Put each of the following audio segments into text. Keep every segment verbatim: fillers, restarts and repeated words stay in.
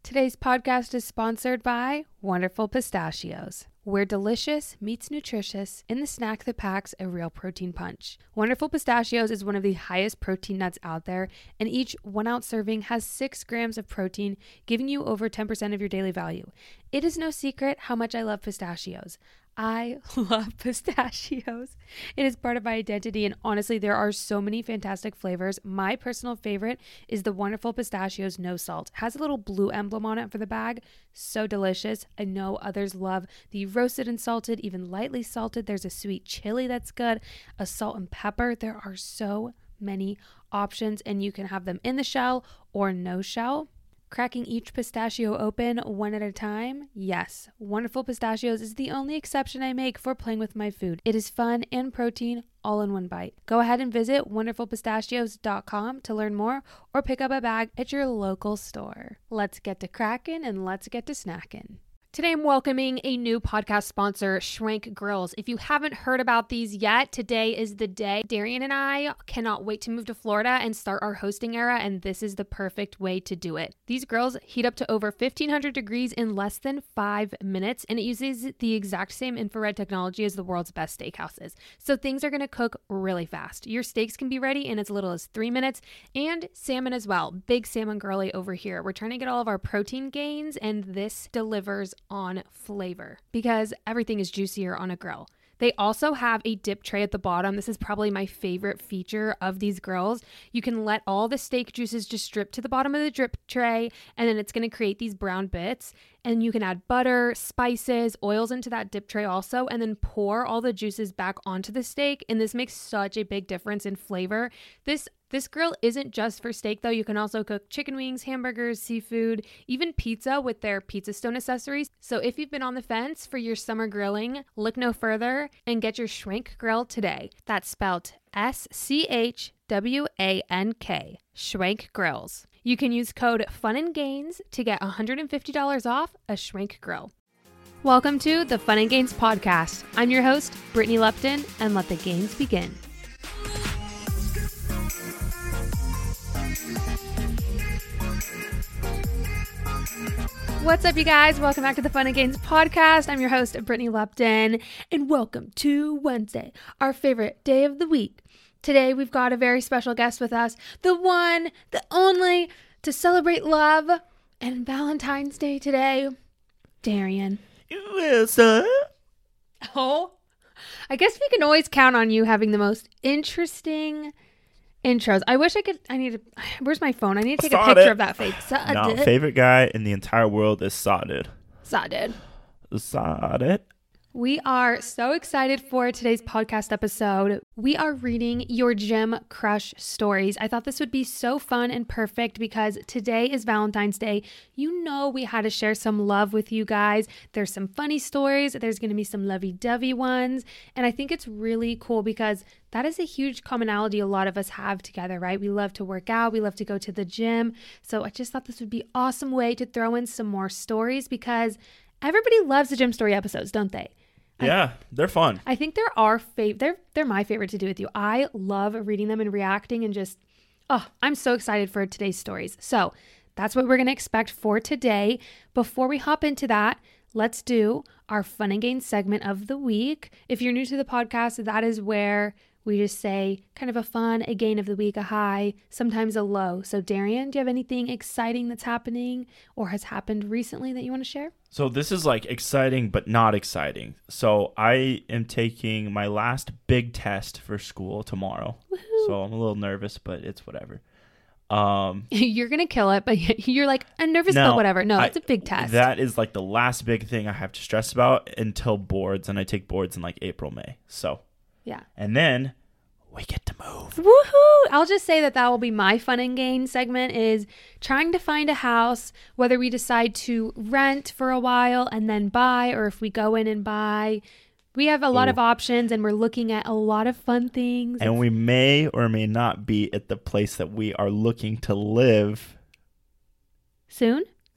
Today's podcast is sponsored by Wonderful Pistachios, where delicious meets nutritious in the snack that packs a real protein punch. Wonderful Pistachios is one of the highest protein nuts out there, and each one ounce serving has six grams of protein, giving you over ten percent of your daily value. It is no secret how much I love pistachios. I love pistachios. It is part of my identity, and honestly, there are so many fantastic flavors. My personal favorite is the Wonderful Pistachios No Salt. It has a little blue emblem on it for the bag. So delicious. I know others love the roasted and salted, even lightly salted. There's a sweet chili that's good, a salt and pepper. There are so many options, and you can have them in the shell or no shell. Cracking each pistachio open one at a time? Yes. Wonderful Pistachios is the only exception I make for playing with my food. It is fun and protein all in one bite. Go ahead and visit wonderful pistachios dot com to learn more or pick up a bag at your local store. Let's get to cracking and let's get to snacking. Today, I'm welcoming a new podcast sponsor, Schwenk Grills. If you haven't heard about these yet, today is the day. Darian and I cannot wait to move to Florida and start our hosting era, and this is the perfect way to do it. These grills heat up to over fifteen hundred degrees in less than five minutes, and it uses the exact same infrared technology as the world's best steakhouses. So things are going to cook really fast. Your steaks can be ready in as little as three minutes, and salmon as well. Big salmon girly over here. We're trying to get all of our protein gains, and this delivers on flavor because everything is juicier on a grill. They also have a dip tray at the bottom. This is probably my favorite feature of these grills. You can let all the steak juices just drip to the bottom of the drip tray, and then it's going to create these brown bits. And you can add butter, spices, oils into that dip tray also, and then pour all the juices back onto the steak. And this makes such a big difference in flavor. This This grill isn't just for steak, though. You can also cook chicken wings, hamburgers, seafood, even pizza with their Pizza Stone accessories. So if you've been on the fence for your summer grilling, look no further and get your Schwenk grill today. That's spelled S C H W A N K, Schwenk Grills. You can use code Fun and Gains to get one hundred fifty dollars off a Schwenk grill. Welcome to the Fun and Gains podcast. I'm your host, Brittany Lupton, and let the gains begin. What's up, you guys? Welcome back to the Fun and Gains podcast. I'm your host, Brittany Lupton, and welcome to Wednesday, our favorite day of the week. Today, we've got a very special guest with us, the one, the only, to celebrate love and Valentine's Day today, Darian. Yes, sir. Oh, I guess we can always count on you having the most interesting intros. I wish I could. I need to. Where's my phone? I need to take Saw a picture it. of that face. Saw No, it. favorite guy in the entire world is Sauded. Saw it. Sauded. We are so excited for today's podcast episode. We are reading your gym crush stories. I thought this would be so fun and perfect because today is Valentine's Day. You know we had to share some love with you guys. There's some funny stories. There's going to be some lovey-dovey ones. And I think it's really cool because that is a huge commonality a lot of us have together, right? We love to work out. We love to go to the gym. So I just thought this would be an awesome way to throw in some more stories because everybody loves the gym story episodes, don't they? Yeah, I, they're fun. I think they're our favorite. They're they're my favorite to do with you. I love reading them and reacting and just, oh, I'm so excited for today's stories. So that's what we're going to expect for today. Before we hop into that, let's do our Fun and Gains segment of the week. If you're new to the podcast, that is where we just say kind of a fun, a gain of the week, a high, sometimes a low. So Darian, do you have anything exciting that's happening or has happened recently that you want to share? So this is like exciting, but not exciting. So I am taking my last big test for school tomorrow. Woohoo. So I'm a little nervous, but it's whatever. Um, You're going to kill it, but you're like, I'm nervous, no, but whatever. No, I, it's a big test. That is like the last big thing I have to stress about until boards, and I take boards in like April, May. So yeah. And then we get to move. Woohoo! I'll just say that that will be my Fun and Gain segment is trying to find a house, whether we decide to rent for a while and then buy, or if we go in and buy. We have a lot Ooh. of options and we're looking at a lot of fun things. And we may or may not be at the place that we are looking to live Soon?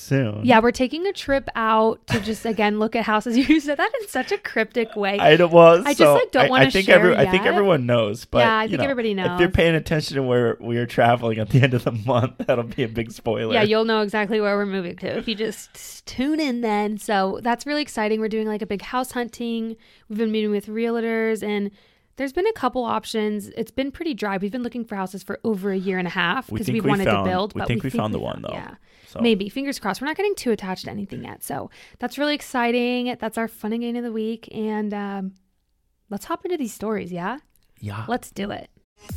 soon. Yeah, we're taking a trip out to just again look at houses. You said that in such a cryptic way. I don't, well, I just so like don't I, want I to think share every, yet. I think everyone knows, but yeah, I you think know, everybody knows. if you're paying attention to where we are traveling at the end of the month, that'll be a big spoiler. Yeah, you'll know exactly where we're moving to if you just tune in then. So that's really exciting. We're doing like a big house hunting. We've been meeting with realtors, and there's been a couple options. It's been pretty dry. We've been looking for houses for over a year and a half We because think we we wanted found- to build. we but think we we think found we the one, though. Yeah, So. maybe. Fingers crossed. We're not getting too attached to anything yet. So that's really exciting. That's our fun and gain of the week. And um, let's hop into these stories, yeah? Yeah. Let's do it.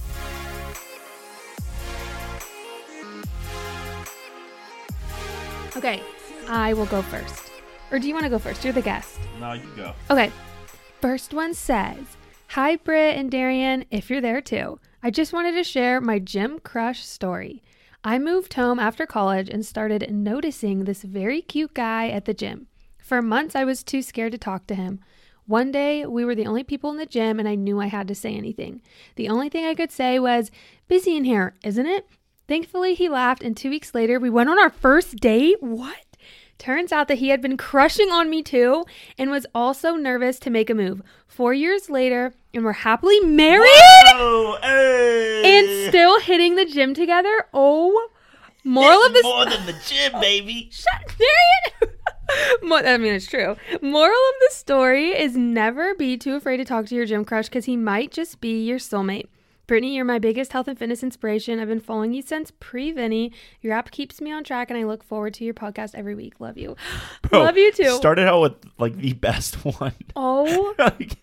Okay, I will go first. Or do you want to go first? You're the guest. No, you go. Okay, first one says, "Hi, Britt and Darian, if you're there too. I just wanted to share my gym crush story. I moved home after college and started noticing this very cute guy at the gym. For months, I was too scared to talk to him. One day, we were the only people in the gym and I knew I had to say anything. The only thing I could say was, 'Busy in here, isn't it?' Thankfully, he laughed, and two weeks later, we went on our first date." What? Turns out that he had been crushing on me too and was also nervous to make a move. Four years later, and we're happily married. Whoa, hey. And still hitting the gym together. Oh, moral It's of this more than the gym, baby. Shut, Darian. Mo- I mean, it's true. Moral of the story is never be too afraid to talk to your gym crush because he might just be your soulmate. Brittany, you're my biggest health and fitness inspiration. I've been following you since pre-Vinny. Your app keeps me on track, and I look forward to your podcast every week. Love you. Bro, Love you too. Started out with like the best one. Oh, Like,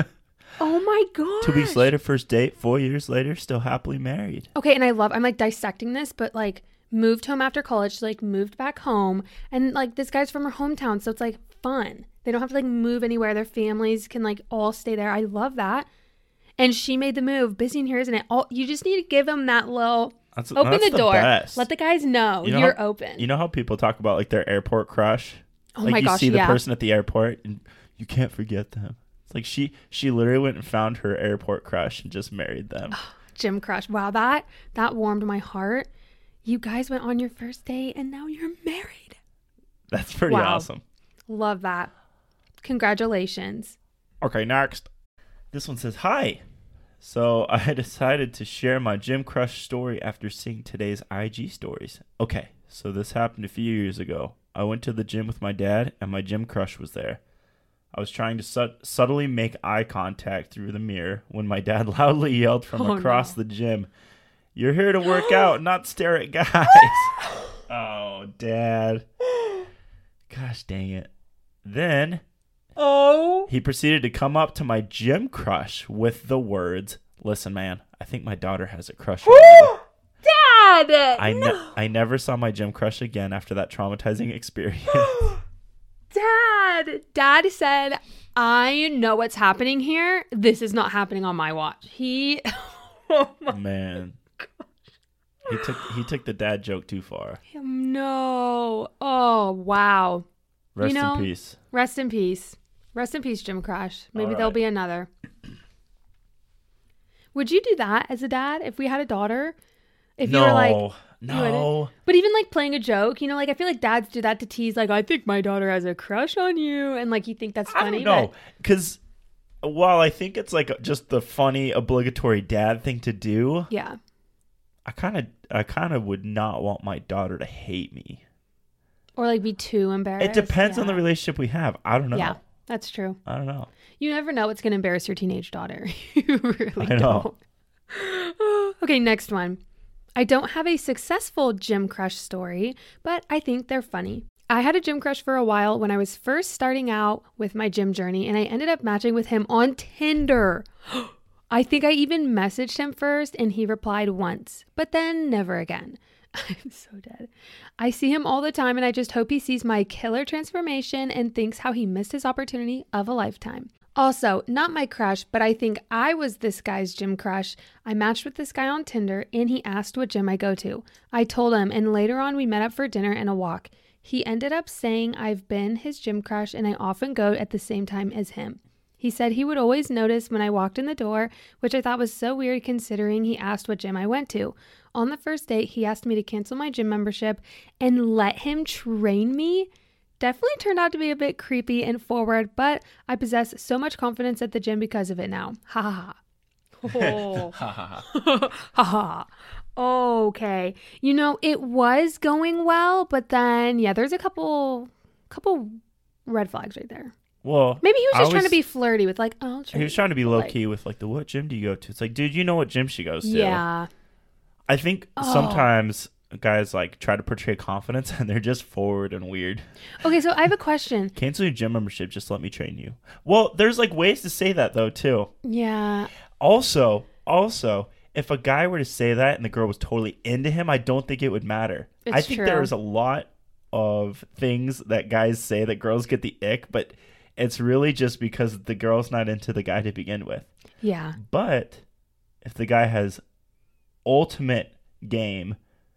oh my god. two weeks later, first date. Four years later, still happily married. Okay, and I love, I'm like dissecting this, but like moved home after college, like moved back home, and like this guy's from her hometown, so it's like fun. They don't have to like move anywhere. Their families can like all stay there. I love that. And she made the move. Busy in here, isn't it? All you just need to give them that little That's, open that's the door. best. Let the guys know, You know you're how- open. You know how people talk about like their airport crush? oh like my you gosh, see the yeah. person at the airport and you can't forget them. It's like she she literally went and found her airport crush and just married them. Gym crush. Wow, that that warmed my heart. You guys went on your first date and now you're married. That's pretty Wow. awesome. Love that. Congratulations. Okay, next. This one says, "Hi. So I decided to share my gym crush story after seeing today's I G stories. Okay, so this happened a few years ago. I went to the gym with my dad and my gym crush was there. I was trying to su- subtly make eye contact through the mirror when my dad loudly yelled from Oh, across no. the gym, 'You're here to work out, not stare at guys.'" Oh, Dad. Gosh dang it. Then Oh. he proceeded to come up to my gym crush with the words, "Listen, man, I think my daughter has a crush on you." Dad! I, no. ne- I never saw my gym crush again after that traumatizing experience. Dad! Dad said, "I know what's happening here. This is not happening on my watch." He... oh my Man. He took he took the dad joke too far. no. Oh, wow. Rest know, in peace. Rest in peace. Rest in peace, Gym Crush. Maybe All there'll right. be another. Would you do that as a dad if we had a daughter? If no, you were like, no. but even like playing a joke, you know, like I feel like dads do that to tease, like, "I think my daughter has a crush on you," and like you think that's I funny. don't know. Because while I think it's like just the funny, obligatory dad thing to do, But yeah, I kind of I kind of would not want my daughter to hate me. or like be too embarrassed. It depends on Yeah. the relationship we have. I don't know. Yeah, that's true. I don't know. You never know what's going to embarrass your teenage daughter. You really I know. don't. Okay, next one. I don't have a successful gym crush story, but I think they're funny. I had a gym crush for a while when I was first starting out with my gym journey, and I ended up matching with him on Tinder. I think I even messaged him first, and he replied once, but then never again. I'm so dead. I see him all the time, and I just hope he sees my killer transformation and thinks how he missed his opportunity of a lifetime. Also, not my crush, but I think I was this guy's gym crush. I matched with this guy on Tinder, and he asked what gym I go to. I told him, and later on we met up for dinner and a walk. He ended up saying I've been his gym crush, and I often go at the same time as him. He said he would always notice when I walked in the door, which I thought was so weird considering he asked what gym I went to. On the first date, he asked me to cancel my gym membership and let him train me. Definitely turned out to be a bit creepy and forward, but I possess so much confidence at the gym because of it now. Ha ha ha. Oh. Ha ha ha. Ha ha. Okay. You know, it was going well, but then, yeah, there's a couple, couple red flags right there. Well, maybe he was just was, trying to be flirty with like, oh, he was trying to be low like, key with like the what gym do you go to? It's like, dude, you know what gym she goes to. Yeah. I think oh. sometimes guys like try to portray confidence and they're just forward and weird. Okay, so I have a question. Cancel your gym membership, just let me train you. Well, there's like ways to say that though too. Yeah. Also, also, if a guy were to say that and the girl was totally into him, I don't think it would matter. It's I think true. there's a lot of things that guys say that girls get the ick, but it's really just because the girl's not into the guy to begin with. Yeah. But if the guy has ultimate game,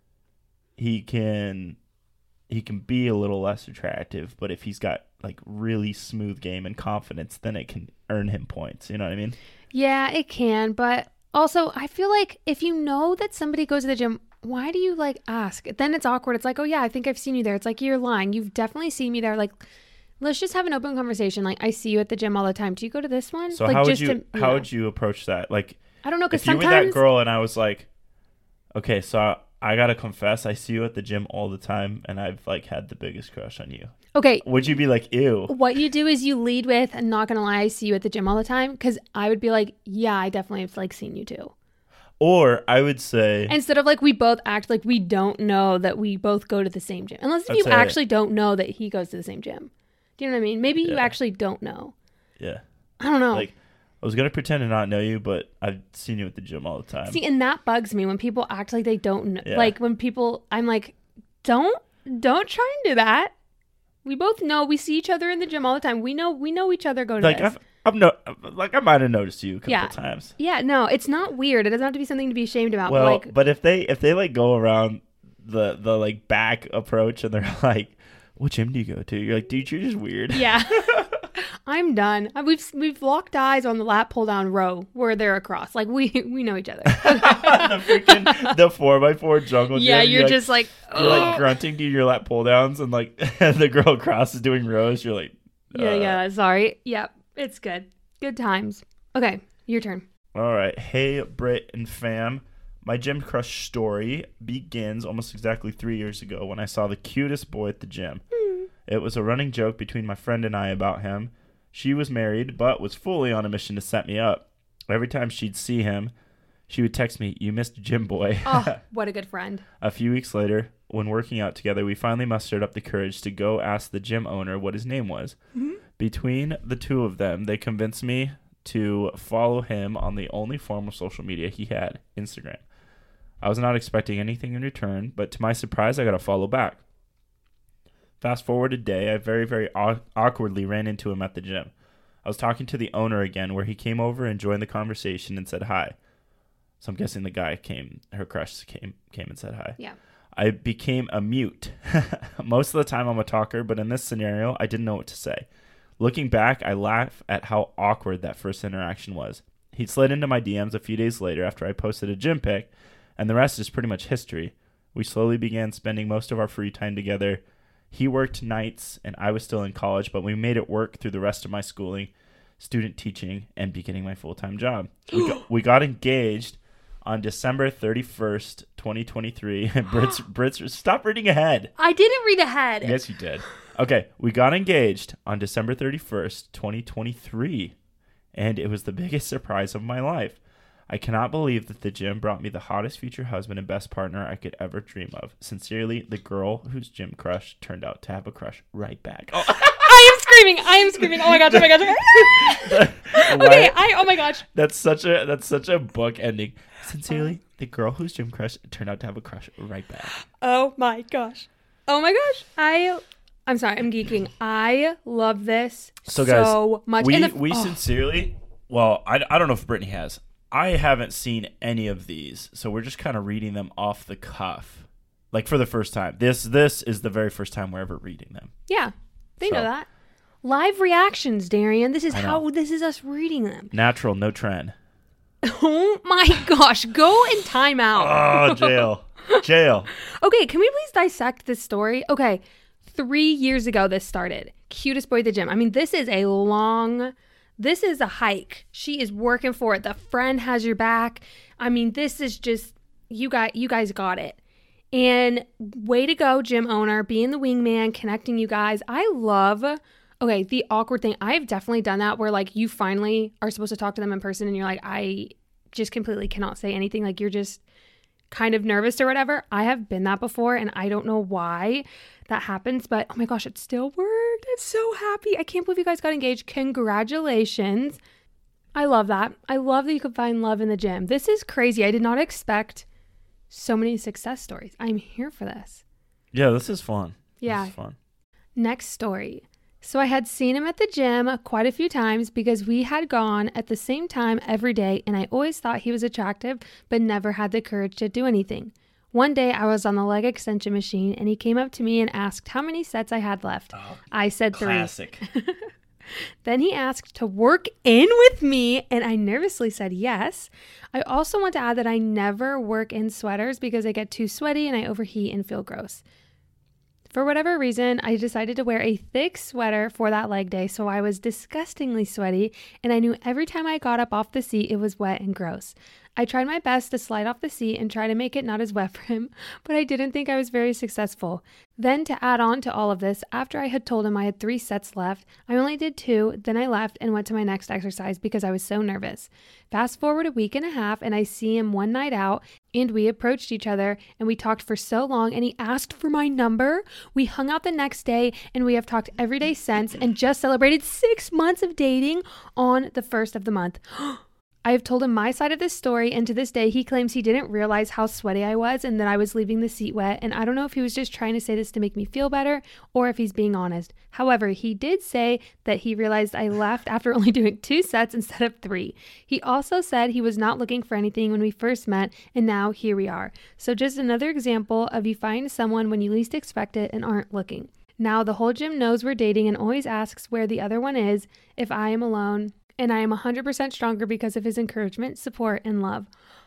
he can he can be a little less attractive, but if he's got like really smooth game and confidence, then it can earn him points. You know what I mean? Yeah, it can, but also I feel like if you know that somebody goes to the gym, why do you like ask? Then it's awkward. It's like, oh yeah, I think I've seen you there. It's like, you're lying. You've definitely seen me there. Like, let's just have an open conversation. Like, I see you at the gym all the time. Do you go to this one? So like, how would just you, to, you how know. would you approach that? Like, I don't know, because if you sometimes were that girl and I was like, okay, so I, I gotta confess, I see you at the gym all the time, and I've like had the biggest crush on you. Okay. Would you be like, ew? What you do is you lead with, I'm not gonna lie, I see you at the gym all the time, because I would be like, yeah, I definitely have like seen you too. Or I would say, instead of like we both act like we don't know that we both go to the same gym, unless if I'd you say- actually don't know that he goes to the same gym. Do you know what I mean? Maybe you Yeah. actually don't know. yeah, I don't know. like I was gonna pretend to not know you, but I've seen you at the gym all the time. See, and that bugs me when people act like they don't know. Yeah. Like when people, I'm like, don't, don't try and do that. We both know we see each other in the gym all the time. We know, we know each other go to like this. I've, I've no, like I might have noticed you a couple Yeah. times. Yeah, no, it's not weird. It doesn't have to be something to be ashamed about. Well, but like, but if they if they like go around the the like back approach and they're like, what gym do you go to? You're like, dude, you're just weird. yeah. I'm done. Uh, We've we've locked eyes on the lat pull down row where they're across. Like we we know each other. the freaking the four by four jungle gym. Yeah, you're like, just like, you're like "Ugh." grunting to your lat pull downs, and like the girl across is doing rows. You're like, uh. Yeah, yeah. Sorry. Yep, it's good. Good times. Okay, your turn. All right, hey Britt and fam. My gym crush story begins almost exactly three years ago when I saw the cutest boy at the gym. Mm. It was a running joke between my friend and I about him. She was married, but was fully on a mission to set me up. Every time she'd see him, she would text me, "You missed Gym Boy." Oh, what a good friend. A few weeks later, when working out together, we finally mustered up the courage to go ask the gym owner what his name was. Mm-hmm. Between the two of them, they convinced me to follow him on the only form of social media he had, Instagram. I was not expecting anything in return, but to my surprise, I got a follow back. Fast forward a day, I very, very aw- awkwardly ran into him at the gym. I was talking to the owner again, where he came over and joined the conversation and said hi. So I'm guessing the guy came, her crush came, came and said hi. Yeah. I became a mute. Most of the time I'm a talker, but in this scenario, I didn't know what to say. Looking back, I laugh at how awkward that first interaction was. He slid into my D Ms a few days later after I posted a gym pic, and the rest is pretty much history. We slowly began spending most of our free time together. He worked nights, and I was still in college, but we made it work through the rest of my schooling, student teaching, and beginning my full-time job. We got, we got engaged on December thirty-first, twenty twenty-three. Brit's, Brit's, stop reading ahead. I didn't read ahead. Yes, you did. Okay, we got engaged on December thirty-first, twenty twenty-three, and it was the biggest surprise of my life. I cannot believe that the gym brought me the hottest future husband and best partner I could ever dream of. Sincerely, the girl whose gym crush turned out to have a crush right back. Oh. I am screaming. I am screaming. Oh my gosh. Oh my gosh. Oh my okay. I. Oh my gosh. That's such a that's such a book ending. Sincerely, the girl whose gym crush turned out to have a crush right back. Oh my gosh. Oh my gosh. I. I'm sorry. I'm geeking. I love this so, guys, so much. We and the, we oh. sincerely. Well, I, I don't know if Brittany has. I haven't seen any of these, so we're just kind of reading them off the cuff, like for the first time. This this is the very first time we're ever reading them. Yeah, they So, know that. Live reactions, Darian. This is I know. how, this is us reading them. Natural, no trend. Oh my gosh. Go in timeout. Oh, jail. Jail. Okay, can we please dissect this story? Okay, three years ago this started. Cutest boy at the gym. I mean, this is a long, this is a hike. She is working for it. The friend has your back. I mean, this is just, you got, you guys got it. And way to go, gym owner, being the wingman, connecting you guys. I love, okay, the awkward thing. I've definitely done that where like you finally are supposed to talk to them in person and you're like, I just completely cannot say anything. Like you're just kind of nervous or whatever. I have been that before and I don't know why that happens, but oh my gosh, it still worked. I'm so happy. I can't believe you guys got engaged. Congratulations. I love that. I love that you could find love in the gym. This is crazy. I did not expect so many success stories. I'm here for this. Yeah, this is fun. Yeah. This is fun. Next story. So I had seen him at the gym quite a few times because we had gone at the same time every day and I always thought he was attractive but never had the courage to do anything. One day I was on the leg extension machine and he came up to me and asked how many sets I had left. Oh, I said three. classic. Then he asked to work in with me and I nervously said yes. I also want to add that I never work in sweaters because I get too sweaty and I overheat and feel gross. For whatever reason, I decided to wear a thick sweater for that leg day, so I was disgustingly sweaty, and I knew every time I got up off the seat, it was wet and gross. I tried my best to slide off the seat and try to make it not as wet for him, but I didn't think I was very successful. Then to add on to all of this, after I had told him I had three sets left, I only did two, then I left and went to my next exercise because I was so nervous. Fast forward a week and a half and I see him one night out and we approached each other and we talked for so long and he asked for my number. We hung out the next day and we have talked every day since and just celebrated six months of dating on the first of the month. I have told him my side of this story, and to this day, he claims he didn't realize how sweaty I was and that I was leaving the seat wet, and I don't know if he was just trying to say this to make me feel better or if he's being honest. However, he did say that he realized I left after only doing two sets instead of three. He also said he was not looking for anything when we first met, and now here we are. So just another example of you find someone when you least expect it and aren't looking. Now the whole gym knows we're dating and always asks where the other one is if I am alone. And I am one hundred percent stronger because of his encouragement, support, and love.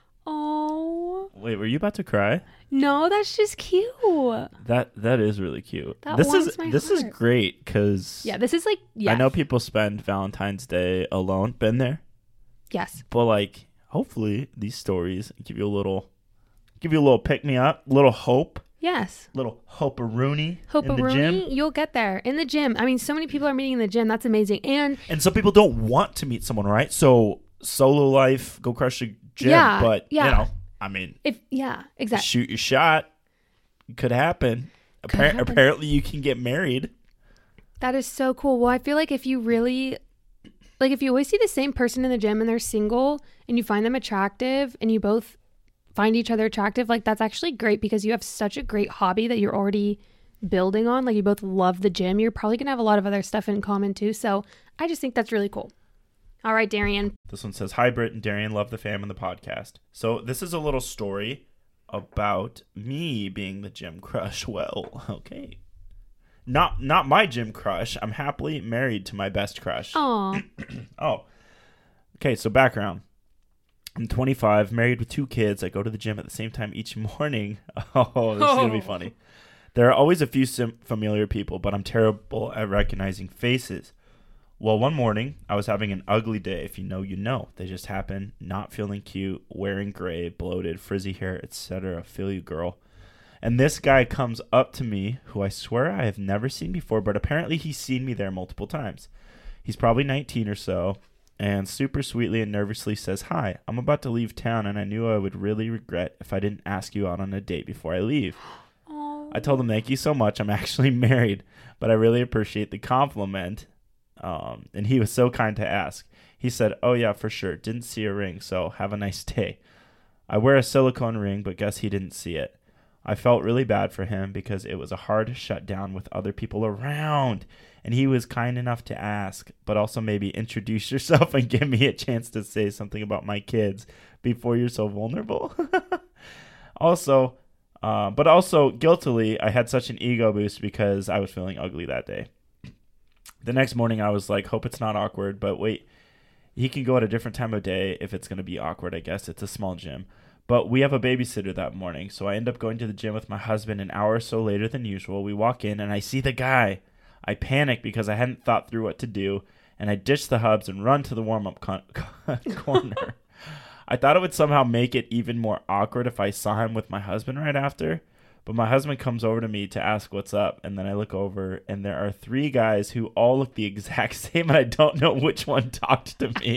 Oh. Wait, were you about to cry? No, that's just cute. That That is really cute. That this warms is my This heart. is great because Yeah, this is like, yes. I know people spend Valentine's Day alone. Been there. Yes. But like, hopefully these stories give you a little, give you a little pick me up, little hope, Yes. little hope-a-rooney in the Hope-a-rooney, gym. you'll get there. In the gym. I mean, so many people are meeting in the gym. That's amazing. And And some people don't want to meet someone, right? So solo life, go crush the gym. Yeah, but yeah. you know, I mean, if, yeah, exactly. shoot your shot. It could happen. Could Appar- happen. Apparently, you can get married. That is so cool. Well, I feel like if you really, like if you always see the same person in the gym and they're single and you find them attractive and you both find each other attractive, like that's actually great because you have such a great hobby that you're already building on. Like you both love the gym. You're probably going to have a lot of other stuff in common too. So I just think that's really cool. All right, Darian. This one says, "Hi, Britt and Darian, love the fam and the podcast." So this is a little story about me being the gym crush. Well, okay. Not not my gym crush. I'm happily married to my best crush. Aw. Oh. Okay, so background. I'm twenty-five, married with two kids. I go to the gym at the same time each morning. Oh, this is going to be funny. There are always a few sim- familiar people, but I'm terrible at recognizing faces. Well, one morning, I was having an ugly day. If you know, you know. They just happen. Not feeling cute, wearing gray, bloated, frizzy hair, et cetera. Feel you, girl. And this guy comes up to me, who I swear I have never seen before, but apparently he's seen me there multiple times. He's probably nineteen or so, and super sweetly and nervously says, "Hi, I'm about to leave town, and I knew I would really regret if I didn't ask you out on a date before I leave." Aww. I told him, "Thank you so much. I'm actually married, but I really appreciate the compliment." Um, and he was so kind to ask. He said, "Oh, yeah, for sure. Didn't see a ring, so have a nice day." I wear a silicone ring, but guess he didn't see it. I felt really bad for him because it was a hard shutdown with other people around. And he was kind enough to ask, but also maybe introduce yourself and give me a chance to say something about my kids before you're so vulnerable. also, uh, but also guiltily, I had such an ego boost because I was feeling ugly that day. The next morning, I was like, hope it's not awkward, but wait, he can go at a different time of day if it's going to be awkward, I guess. It's a small gym. But we have a babysitter that morning, so I end up going to the gym with my husband an hour or so later than usual. We walk in, and I see the guy. I panic because I hadn't thought through what to do, and I ditch the hubs and run to the warm-up con- corner. I thought it would somehow make it even more awkward if I saw him with my husband right after, but my husband comes over to me to ask what's up, and then I look over, and there are three guys who all look the exact same, and I don't know which one talked to me.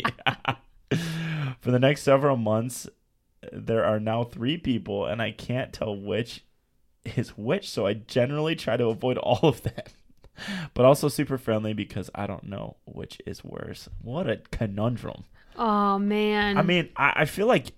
For the next several months, there are now three people, and I can't tell which is which, so I generally try to avoid all of them. But also super friendly because I don't know which is worse. What a conundrum. Oh, man. I mean, I, I feel like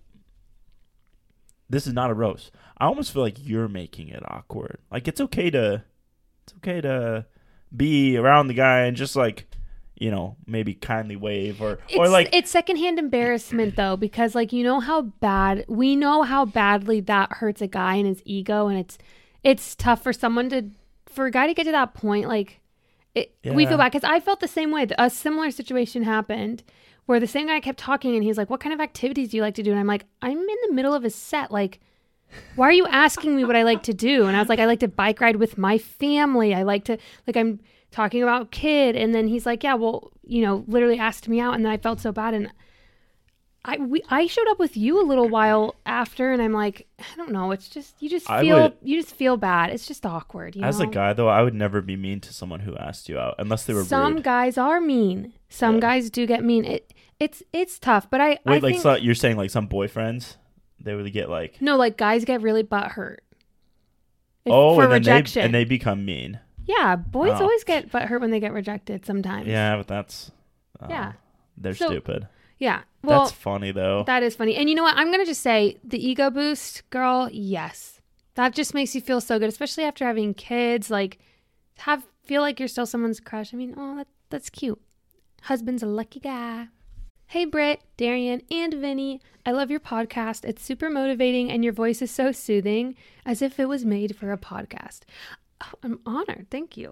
this is not a roast. I almost feel like you're making it awkward. Like, it's okay to, it's okay to be around the guy and just like, you know, maybe kindly wave or, it's, or like. It's secondhand embarrassment though, because like, you know how bad, we know how badly that hurts a guy and his ego. And it's, it's tough for someone to, for a guy to get to that point. Like it, Yeah. we feel bad because I felt the same way. A similar situation happened where the same guy kept talking and he's like, what kind of activities do you like to do? And I'm like, I'm in the middle of a set. Like, why are you asking me what I like to do? And I was like, I like to bike ride with my family. I like to, like, I'm talking about kid. And then he's like, yeah, well, you know, literally asked me out. And then I felt so bad. And I, we, I showed up with you a little while after and I'm like, I don't know. It's just, you just I feel, would- you just feel bad. It's just awkward. You As know? a guy, though, I would never be mean to someone who asked you out unless they were Some rude. guys are mean. Some Yeah. guys do get mean. It, it's, it's tough, but I, Wait, I like think, so you're saying like some boyfriends, they would get like, no, like guys get really butthurt. If- oh, for and then rejection. they and they become mean. Yeah, boys Oh. always get butthurt when they get rejected sometimes. Yeah, but that's uh, Yeah. they're So- stupid. Yeah. Well, That's funny though. that is funny. And you know what? I'm going to just say the ego boost, girl, yes. That just makes you feel so good, especially after having kids. Like, have feel like you're still someone's crush. I mean, oh, that, that's cute. Husband's a lucky guy. Hey, Britt, Darian, and Vinny. I love your podcast. It's super motivating, and your voice is so soothing, as if it was made for a podcast. Oh, I'm honored. Thank you.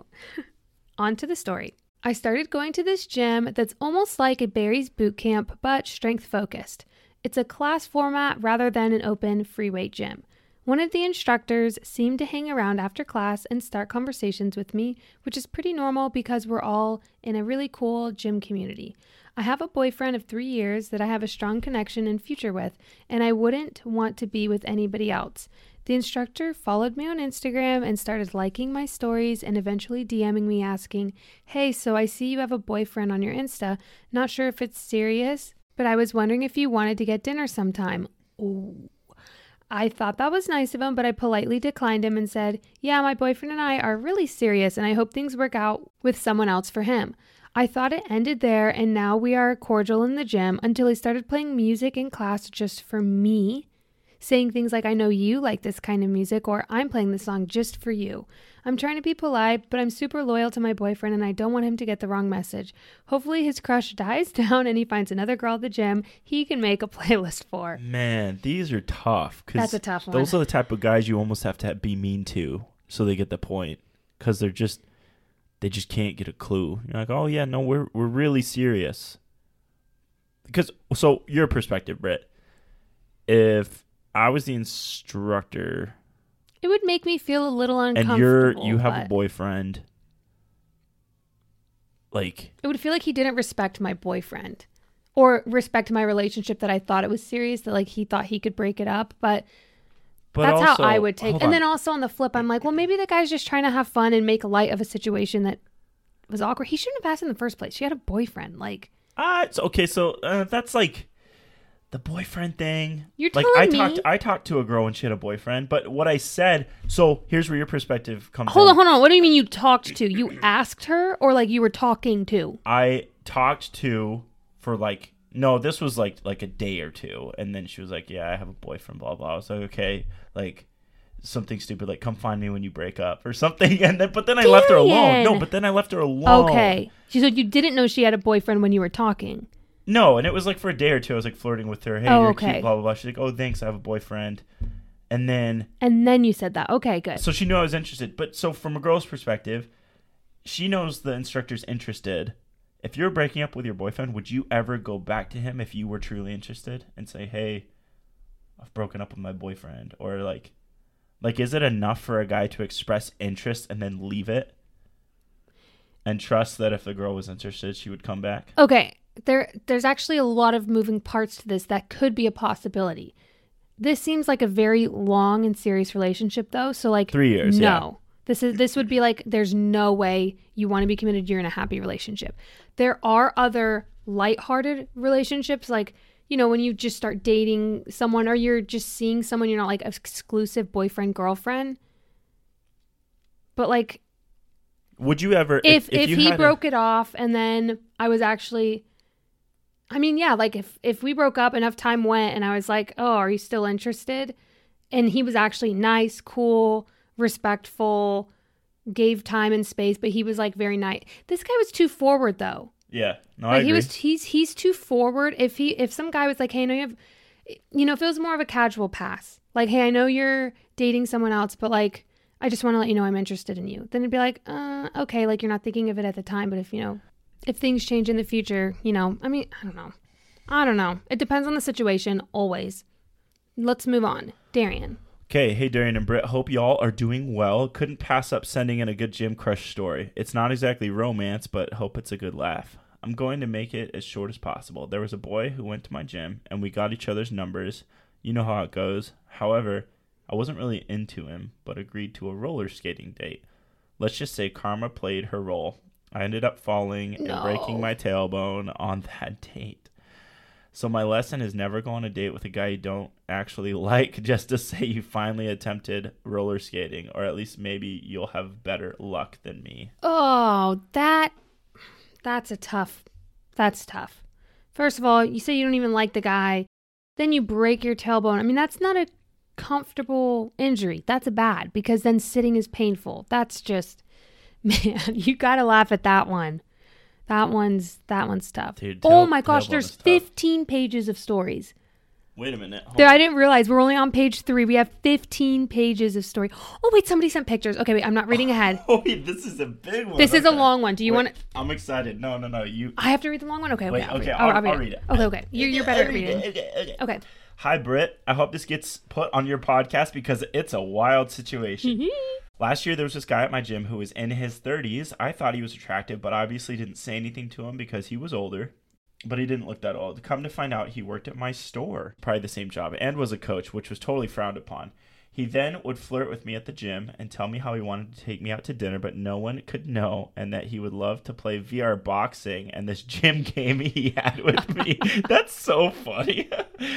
On to the story. I started going to this gym that's almost like a Barry's boot camp, but strength focused. It's a class format rather than an open free weight gym. One of the instructors seemed to hang around after class and start conversations with me, which is pretty normal because we're all in a really cool gym community. I have a boyfriend of three years that I have a strong connection and future with, and I wouldn't want to be with anybody else. The instructor followed me on Instagram and started liking my stories and eventually DMing me asking, hey, so I see you have a boyfriend on your Insta. Not sure if it's serious, but I was wondering if you wanted to get dinner sometime. Ooh. I thought that was nice of him, but I politely declined him and said, yeah, my boyfriend and I are really serious and I hope things work out with someone else for him. I thought it ended there and now we are cordial in the gym until he started playing music in class just for me, saying things like, I know you like this kind of music, or I'm playing this song just for you. I'm trying to be polite, but I'm super loyal to my boyfriend and I don't want him to get the wrong message. Hopefully his crush dies down and he finds another girl at the gym he can make a playlist for. Man, these are tough. 'Cause That's a tough one. Those are the type of guys you almost have to be mean to so they get the point. Because they're just, they just can't get a clue. You're like, oh yeah, no, we're we're really serious. Because, so your perspective, Britt, if I was the instructor It would make me feel a little uncomfortable. and you're you have a but boyfriend, like, it would feel like he didn't respect my boyfriend or respect my relationship, that I thought it was serious, that like he thought he could break it up. But, but that's also, how I would take. hold And on. then also on the flip, I'm like, well, maybe the guy's just trying to have fun and make light of a situation that was awkward. He shouldn't have asked in the first place. She had a boyfriend. Like, Ah, it's okay. So uh, that's like the boyfriend thing. You're like telling I me- talked. I talked to a girl and she had a boyfriend. But what I said. So here's where your perspective comes. hold in. on, hold on. What do you mean you talked to? You asked her, or like you were talking to? I talked to for like no. This was like like a day or two, and then she was like, "Yeah, I have a boyfriend." Blah blah. I was like, "Okay, like." Something stupid like come find me when you break up or something, and then but then I left her alone. No, Darian. but then I left her alone. Okay. She said you didn't know she had a boyfriend when you were talking. No, and it was like for a day or two. I was like flirting with her. Hey, Oh, you're okay. cute. Blah blah blah. She's like, oh, thanks. I have a boyfriend. And then And then you said that. Okay, good. so she knew I was interested. But so from a girl's perspective, she knows the instructor's interested. If you're breaking up with your boyfriend, would you ever go back to him if you were truly interested and say, hey, I've broken up with my boyfriend? Or like, like, is it enough for a guy to express interest and then leave it and trust that if the girl was interested, she would come back? Okay, there, there's actually a lot of moving parts to this that could be a possibility. This seems like a very long and serious relationship, though. So, like, three years. No, yeah. this is this would be like, there's no way you want to be committed. You're in a happy relationship. There are other lighthearted relationships, like, you know, when you just start dating someone or you're just seeing someone, you're not like exclusive boyfriend girlfriend. But like, would you ever if if, if, if if he broke a... it off and then I was actually. I mean, yeah, like if, if we broke up, enough time went and I was like, oh, are you still interested? And he was actually nice, cool, respectful, gave time and space, but he was like very nice. This guy was too forward though. Yeah, no, like, I agree. He was, he's, he's too forward. If he, if some guy was like, hey, I know you have, you know, if it was more of a casual pass, like, hey, I know you're dating someone else, but like, I just want to let you know I'm interested in you. Then it'd be like, uh, okay, like you're not thinking of it at the time, but if, you know, if things change in the future, you know, I mean, I don't know. I don't know. It depends on the situation, always. Let's move on. Darian. Okay, hey Darian and Britt, hope y'all are doing well. Couldn't pass up sending in a good gym crush story. It's not exactly romance, but hope it's a good laugh. I'm going to make it as short as possible. There was a boy who went to my gym, and we got each other's numbers. You know how it goes. However, I wasn't really into him, but agreed to a roller skating date. Let's just say karma played her role. I ended up falling No. and breaking my tailbone on that date. So my lesson is never go on a date with a guy you don't actually like just to say you finally attempted roller skating, or at least maybe you'll have better luck than me. Oh, that, that's a tough, that's tough. First of all, you say you don't even like the guy, then you break your tailbone. I mean, that's not a comfortable injury. That's a bad, because then sitting is painful. That's just... Man, you gotta laugh at that one. That one's that one's tough. Dude, oh tail, my gosh, there's fifteen pages of stories. Wait a minute. There, I didn't realize we're only on page three. We have fifteen pages of story. Oh wait, somebody sent pictures. Okay, wait, I'm not reading ahead. Oh wait, this is a big one. This okay. is a long one. Do you want? I'm excited. No, no, no. You. I have to read the long one. Okay, wait, okay, I'll okay. read it. I'll, I'll, read, I'll it. read it. Okay, okay. You're you're better at reading. Okay, okay. Okay. Hi, Britt. I hope this gets put on your podcast because it's a wild situation. Last year, there was this guy at my gym who was in his thirties. I thought he was attractive, but obviously didn't say anything to him because he was older. But he didn't look that old. Come to find out, he worked at my store, probably the same job, and was a coach, which was totally frowned upon. He then would flirt with me at the gym and tell me how he wanted to take me out to dinner, but no one could know, and that he would love to play V R boxing and this gym game he had with me. That's so funny.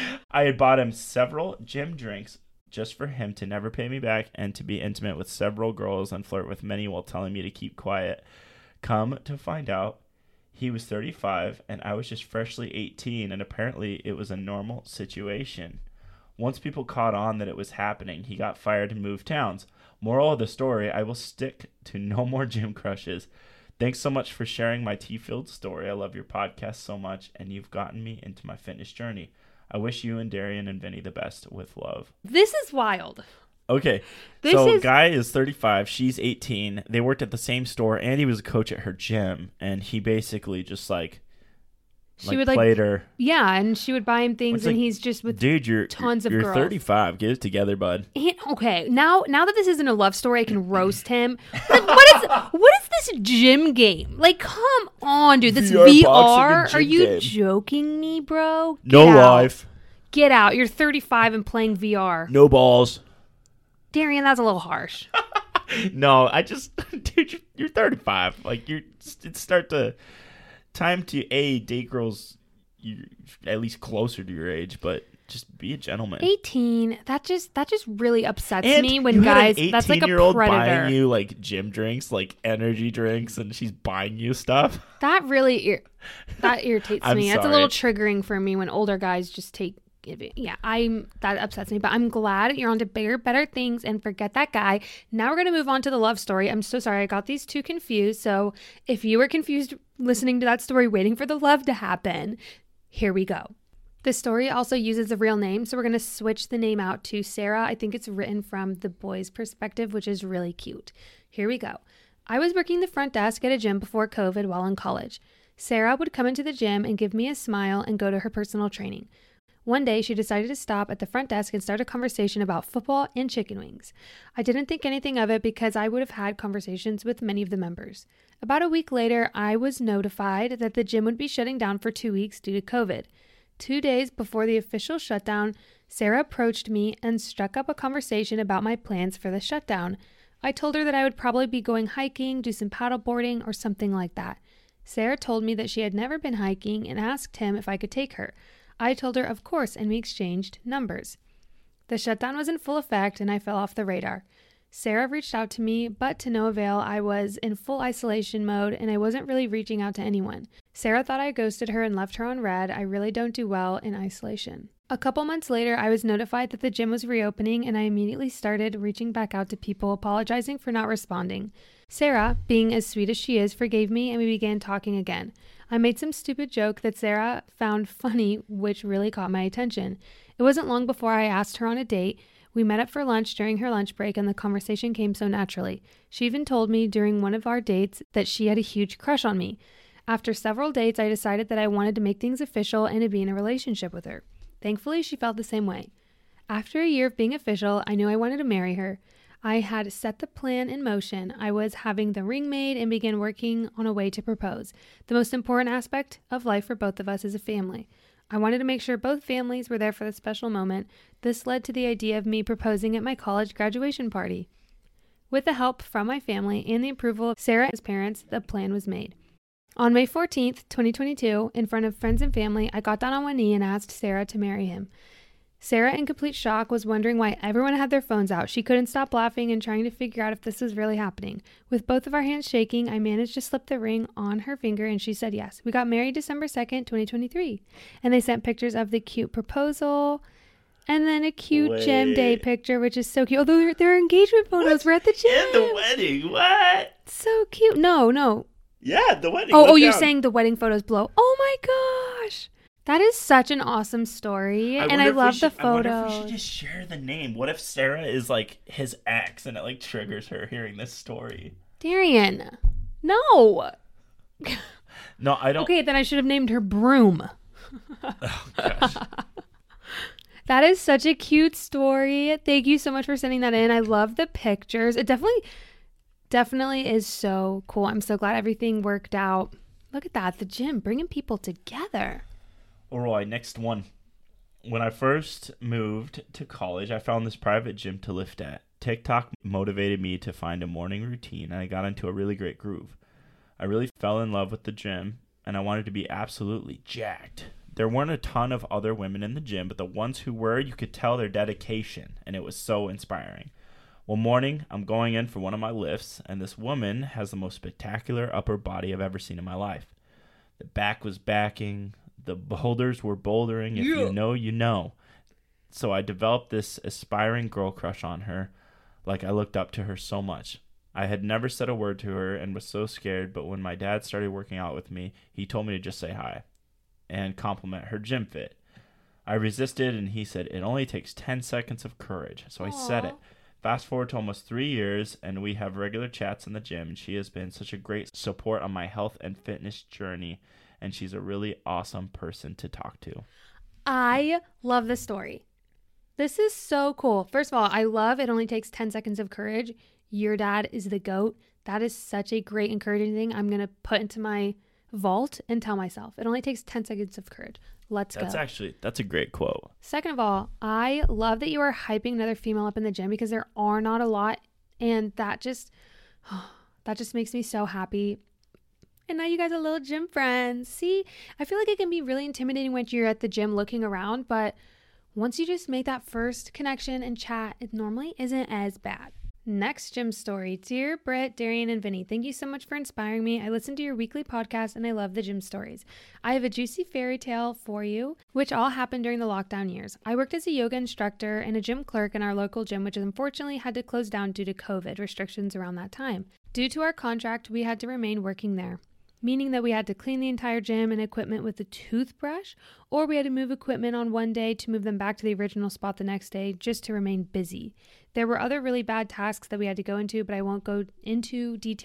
I had bought him several gym drinks just for him to never pay me back and to be intimate with several girls and flirt with many while telling me to keep quiet. Come to find out, he was thirty-five and I was just freshly eighteen, and apparently it was a normal situation. Once people caught on that it was happening, he got fired and moved towns. Moral of the story, I will stick to no more gym crushes. Thanks so much for sharing my T-filled story. I love your podcast so much, and you've gotten me into my fitness journey. I wish you and Darian and Vinny the best. With love. This is wild. Okay, this so is... guy is thirty-five, she's eighteen. They worked at the same store, and he was a coach at her gym, and he basically just like, she like would played like, her. Yeah, and she would buy him things, and like, he's just with dude, you're tons you're, of you're girls. thirty-five. Get it together, bud. He, okay, now now that this isn't a love story, I can roast him. Like, what is what is this gym game? Like, come on, dude. This V R V boxing R? and Are gym you game. joking me, bro? Get No out. life. Get out. You're thirty-five and playing V R. No balls. Darian, that's a little harsh. No, I just, dude, you're, you're thirty-five. Like, you're, it's start to, time to, A, date girls you at least closer to your age, but just be a gentleman. eighteen, that just, that just really upsets And me when you guys, had an that's like a eighteen-year-old predator. buying you, like, gym drinks, like, energy drinks, and she's buying you stuff. That really, ir- that irritates I'm me. That's a sorry. little triggering for me when older guys just take giving. Yeah, I'm that upsets me, but I'm glad you're on to bigger, better things and forget that guy. Now we're going to move on to the love story. I'm so sorry I got these two confused. So if you were confused listening to that story, waiting for the love to happen, here we go. The story also uses a real name, so we're going to switch the name out to Sarah. I think it's written from the boy's perspective, which is really cute. Here we go. I was working the front desk at a gym before COVID while in college. Sarah would come into the gym and give me a smile and go to her personal training. One day, she decided to stop at the front desk and start a conversation about football and chicken wings. I didn't think anything of it because I would have had conversations with many of the members. About a week later, I was notified that the gym would be shutting down for two weeks due to COVID. Two days before the official shutdown, Sarah approached me and struck up a conversation about my plans for the shutdown. I told her that I would probably be going hiking, do some paddleboarding, or something like that. Sarah told me that she had never been hiking and asked him if I could take her. I told her of course, and we exchanged numbers. The shutdown was in full effect and I fell off the radar. Sarah reached out to me, but to no avail. I was in full isolation mode and I wasn't really reaching out to anyone. Sarah thought I ghosted her and left her on red. I really don't do well in isolation. A couple months later, I was notified that the gym was reopening and I immediately started reaching back out to people, apologizing for not responding. Sarah, being as sweet as she is, forgave me and we began talking again. I made some stupid joke that Sarah found funny, which really caught my attention. It wasn't long before I asked her on a date. We met up for lunch during her lunch break and the conversation came so naturally. She even told me during one of our dates that she had a huge crush on me. After several dates, I decided that I wanted to make things official and to be in a relationship with her. Thankfully, she felt the same way. After a year of being official, I knew I wanted to marry her. I had set the plan in motion. I was having the ring made and began working on a way to propose. The most important aspect of life for both of us is a family. I wanted to make sure both families were there for the special moment. This led to the idea of me proposing at my college graduation party. With the help from my family and the approval of Sarah's parents, the plan was made. On May fourteenth, twenty twenty-two, in front of friends and family, I got down on one knee and asked Sarah to marry him. Sarah, in complete shock, was wondering why everyone had their phones out. She couldn't stop laughing and trying to figure out if this was really happening. With both of our hands shaking, I managed to slip the ring on her finger and she said yes. We got married December second, twenty twenty-three. And they sent pictures of the cute proposal and then a cute Wait. gym day picture, which is so cute. Although their, their engagement photos What? were at the gym. And the wedding. What? So cute. No, no. Yeah, the wedding. Oh, Look oh, you're down. saying the wedding photos blow. Oh my gosh. That is such an awesome story. I and I wonder if we love should- the I wonder if we photos. should just share the name. What if Sarah is like his ex and it like triggers her hearing this story? Darian. No. No, I don't. Okay, then I should have named her Broom. Oh, gosh. That is such a cute story. Thank you so much for sending that in. I love the pictures. It definitely, definitely is so cool. I'm so glad everything worked out. Look at that. The gym, bringing people together. All right, next one. When I first moved to college, I found this private gym to lift at. TikTok motivated me to find a morning routine, and I got into a really great groove. I really fell in love with the gym, and I wanted to be absolutely jacked. There weren't a ton of other women in the gym, but the ones who were, you could tell their dedication, and it was so inspiring. One morning, I'm going in for one of my lifts, and this woman has the most spectacular upper body I've ever seen in my life. The back was backing, the boulders were bouldering. If Yeah. you know, you know. So I developed this aspiring girl crush on her, like I looked up to her so much. I had never said a word to her and was so scared, but when my dad started working out with me, he told me to just say hi and compliment her gym fit. I resisted, and he said, it only takes ten seconds of courage. So I said it. Fast forward to almost three years, and we have regular chats in the gym, and she has been such a great support on my health and fitness journey, and she's a really awesome person to talk to. I love this story. This is so cool. First of all, I love it only takes ten seconds of courage. Your dad is the GOAT. That is such a great encouraging thing I'm going to put into my vault and tell myself. It only takes ten seconds of courage. Let's That's go. actually, that's a great quote. Second of all, I love that you are hyping another female up in the gym because there are not a lot. And that just, that just makes me so happy. And now you guys are little gym friends. See, I feel like it can be really intimidating when you're at the gym looking around, but once you just make that first connection and chat, it normally isn't as bad. Next gym story. Dear Britt, Darian, and Vinny, thank you so much for inspiring me. I listen to your weekly podcast and I love the gym stories. I have a juicy fairy tale for you, which all happened during the lockdown years. I worked as a yoga instructor and a gym clerk in our local gym, which unfortunately had to close down due to COVID restrictions around that time. Due to our contract, we had to remain working there, meaning that we had to clean the entire gym and equipment with a toothbrush, or we had to move equipment on one day to move them back to the original spot the next day just to remain busy. There were other really bad tasks that we had to go into, but I won't go into detailed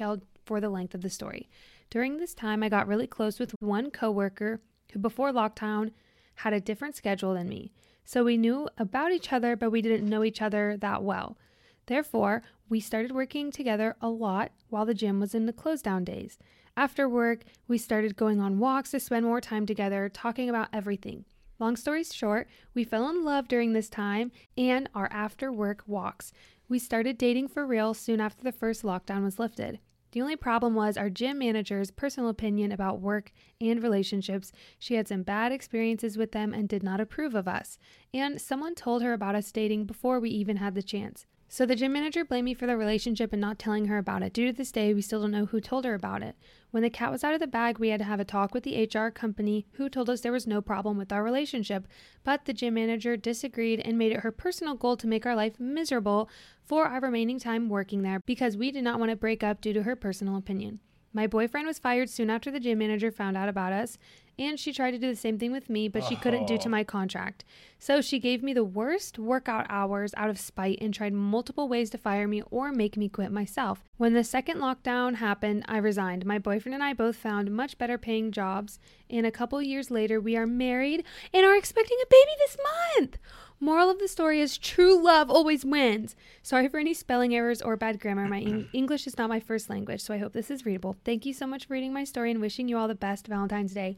for the length of the story. During this time, I got really close with one coworker who before lockdown had a different schedule than me. So we knew about each other, but we didn't know each other that well. Therefore, we started working together a lot while the gym was in the close down days. After work, we started going on walks to spend more time together, talking about everything. Long story short, we fell in love during this time and our after work walks. We started dating for real soon after the first lockdown was lifted. The only problem was our gym manager's personal opinion about work and relationships. She had some bad experiences with them and did not approve of us. And someone told her about us dating before we even had the chance. So the gym manager blamed me for the relationship and not telling her about it. Due to this day, we still don't know who told her about it. When the cat was out of the bag, we had to have a talk with the H R company who told us there was no problem with our relationship. But the gym manager disagreed and made it her personal goal to make our life miserable for our remaining time working there because we did not want to break up due to her personal opinion. My boyfriend was fired soon after the gym manager found out about us, and she tried to do the same thing with me, but she oh. couldn't due to my contract. So she gave me the worst workout hours out of spite and tried multiple ways to fire me or make me quit myself. When the second lockdown happened, I resigned. My boyfriend and I both found much better paying jobs, and a couple years later, we are married and are expecting a baby this month. Moral of the story is true love always wins. Sorry for any spelling errors or bad grammar. My en- English is not my first language, so I hope this is readable. Thank you so much for reading my story and wishing you all the best Valentine's Day.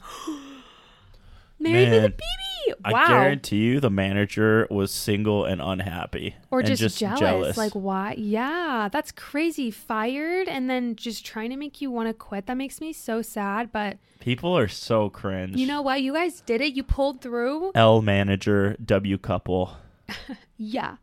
Married with a baby! Wow. I guarantee you the manager was single and unhappy. Or and just, just jealous. jealous. Like, why? Yeah, that's crazy. Fired and then just trying to make you want to quit. That makes me so sad, but... People are so cringe. You know what? You guys did it. You pulled through. L manager, W couple. Yeah.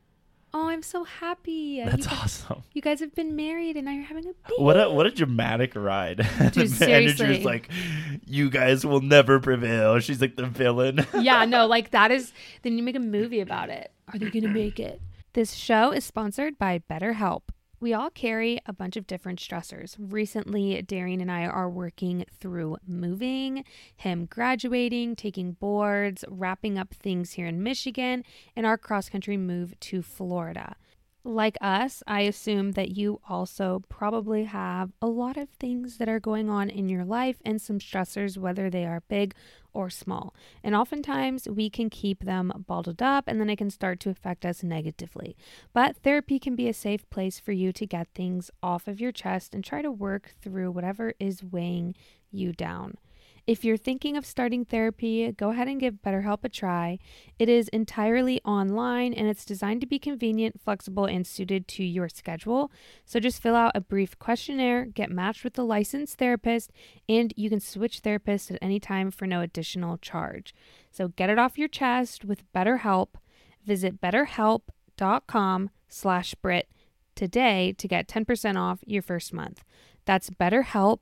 Oh, I'm so happy. That's you guys, awesome. You guys have been married and now you're having a baby. What a what a dramatic ride. Dude, the seriously. manager's like, you guys will never prevail. She's like the villain. Yeah, no, like that is, then you make a movie about it. Are they going to make it? This show is sponsored by BetterHelp. We all carry a bunch of different stressors. Recently, Darian and I are working through moving, him graduating, taking boards, wrapping up things here in Michigan, and our cross-country move to Florida. Like us, I assume that you also probably have a lot of things that are going on in your life and some stressors, whether they are big or small. And oftentimes we can keep them bottled up and then it can start to affect us negatively. But therapy can be a safe place for you to get things off of your chest and try to work through whatever is weighing you down. If you're thinking of starting therapy, go ahead and give BetterHelp a try. It is entirely online and it's designed to be convenient, flexible, and suited to your schedule. So just fill out a brief questionnaire, get matched with a licensed therapist, and you can switch therapists at any time for no additional charge. So get it off your chest with BetterHelp. Visit betterhelp.com slash Brit today to get ten percent off your first month. That's BetterHelp,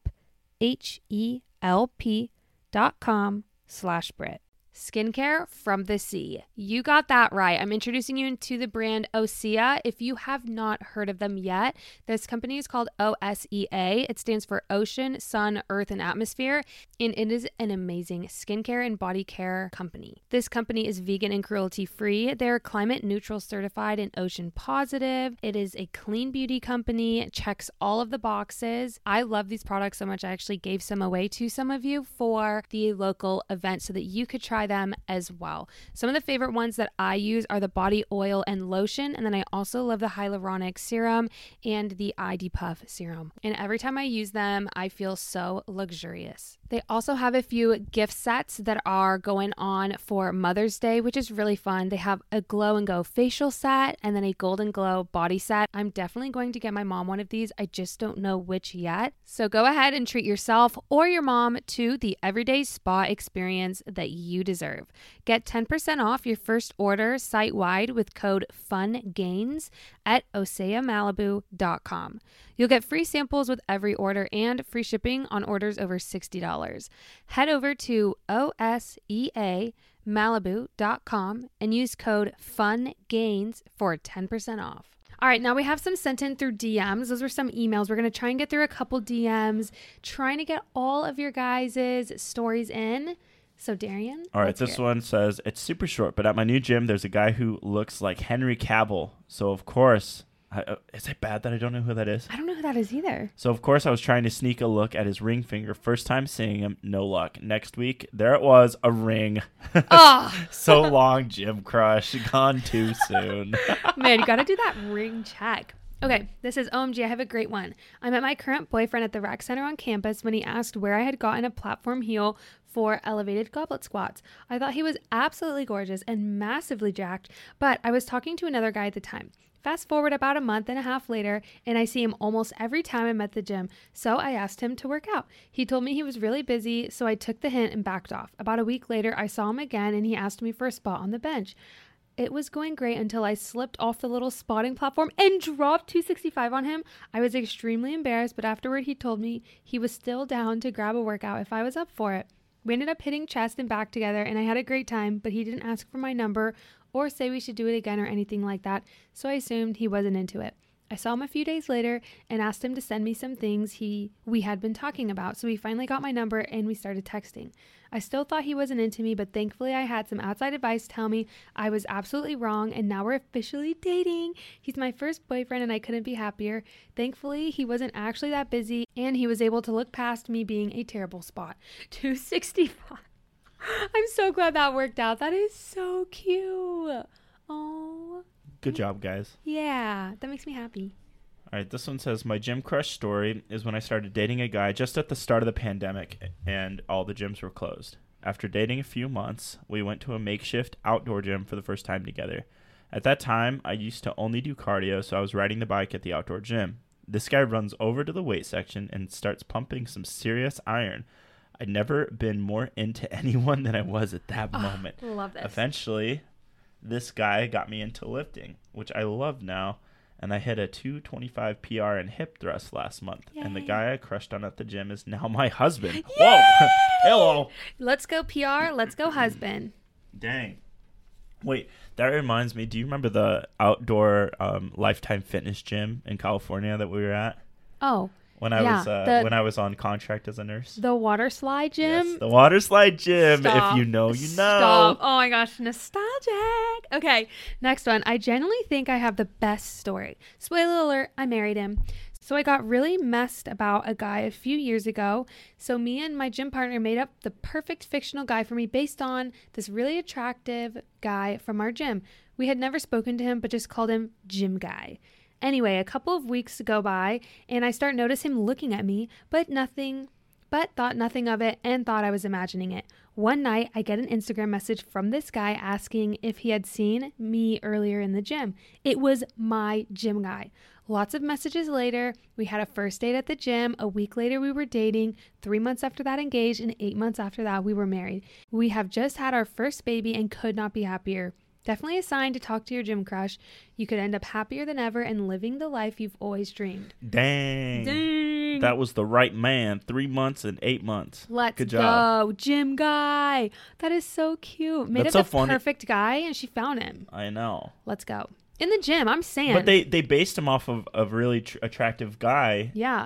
H E L P dot com slash Brit. Skincare from the sea. You got that right. I'm introducing you to the brand Osea. If you have not heard of them yet, this company is called O S E A. It stands for Ocean, Sun, Earth, and Atmosphere, and it is an amazing skincare and body care company. This company is vegan and cruelty-free. They're climate neutral certified and ocean positive. It is a clean beauty company. It checks all of the boxes. I love these products so much. I actually gave some away to some of you for the local event so that you could try them as well. Some of the favorite ones that I use are the body oil and lotion, and then I also love the hyaluronic serum and the I D Puff serum. And every time I use them, I feel so luxurious. They also have a few gift sets that are going on for Mother's Day, which is really fun. They have a Glow and Go facial set and then a Golden Glow body set. I'm definitely going to get my mom one of these. I just don't know which yet. So go ahead and treat yourself or your mom to the everyday spa experience that you deserve. Get ten percent off your first order site-wide with code FUNGAINS at osea malibu dot com. You'll get free samples with every order and free shipping on orders over sixty dollars. Head over to osea malibu dot com and use code FUNGAINS for ten percent off. All right, now we have some sent in through D Ms. Those were some emails. We're going to try and get through a couple D Ms, trying to get all of your guys' stories in. So, Darian? All right, this one says, it's super short, but at my new gym, there's a guy who looks like Henry Cavill. So, of course, I, uh, is it bad that I don't know who that is? I don't know who that is either. So, of course, I was trying to sneak a look at his ring finger. First time seeing him, no luck. Next week, there it was, a ring. Oh. So long, Gym Crush. Gone too soon. Man, you got to do that ring check. Okay, this is O M G. I have a great one. I met my current boyfriend at the rec center on campus when he asked where I had gotten a platform heel for elevated goblet squats. I thought he was absolutely gorgeous and massively jacked, but I was talking to another guy at the time. Fast forward about a month and a half later, and I see him almost every time I'm at the gym, so I asked him to work out. He told me he was really busy, so I took the hint and backed off. About a week later, I saw him again, and he asked me for a spot on the bench. It was going great until I slipped off the little spotting platform and dropped two sixty-five on him. I was extremely embarrassed, but afterward he told me he was still down to grab a workout if I was up for it. We ended up hitting chest and back together, and I had a great time, but he didn't ask for my number or say we should do it again or anything like that, so I assumed he wasn't into it. I saw him a few days later and asked him to send me some things he we had been talking about, so he finally got my number and we started texting. I still thought he wasn't into me, but thankfully I had some outside advice tell me I was absolutely wrong, and now we're officially dating. He's my first boyfriend and I couldn't be happier. Thankfully, he wasn't actually that busy and he was able to look past me being a terrible spot. two sixty-five. I'm so glad that worked out. That is so cute. Oh. Good job, guys. Yeah, that makes me happy. All right, this one says, my gym crush story is when I started dating a guy just at the start of the pandemic and all the gyms were closed. After dating a few months, we went to a makeshift outdoor gym for the first time together. At that time, I used to only do cardio, so I was riding the bike at the outdoor gym. This guy runs over to the weight section and starts pumping some serious iron. I'd never been more into anyone than I was at that oh, moment. Love this. Eventually, this guy got me into lifting, which I love now, and I hit a two twenty-five P R in hip thrust last month. Yay. And the guy I crushed on at the gym is now my husband. Yay! Whoa! Hello! Let's go P R, let's go husband. Dang. Wait, that reminds me, do you remember the outdoor um, Lifetime Fitness gym in California that we were at? Oh, When I yeah, was uh, the, when I was on contract as a nurse. The water slide gym? Yes, the water slide gym. Stop. If you know, you know. Stop. Oh my gosh, nostalgic. Okay, next one. I genuinely think I have the best story. Spoiler alert, I married him. So I got really messed about a guy a few years ago. So me and my gym partner made up the perfect fictional guy for me based on this really attractive guy from our gym. We had never spoken to him, but just called him Gym Guy. Anyway, a couple of weeks go by and I start notice him looking at me, but nothing, but thought nothing of it and thought I was imagining it. One night I get an Instagram message from this guy asking if he had seen me earlier in the gym. It was my gym guy. Lots of messages later, we had a first date at the gym. A week later, we were dating. Three months after that, engaged. And eight months after that, we were married. We have just had our first baby and could not be happier. Definitely a sign to talk to your gym crush. You could end up happier than ever and living the life you've always dreamed. Dang. Dang. That was the right man. Three months and eight months. Let's Good job. go. Gym guy. That is so cute. Made That's up so the funny. perfect guy and she found him. I know. Let's go. In the gym, I'm saying. But they, they based him off of a really tr- attractive guy yeah.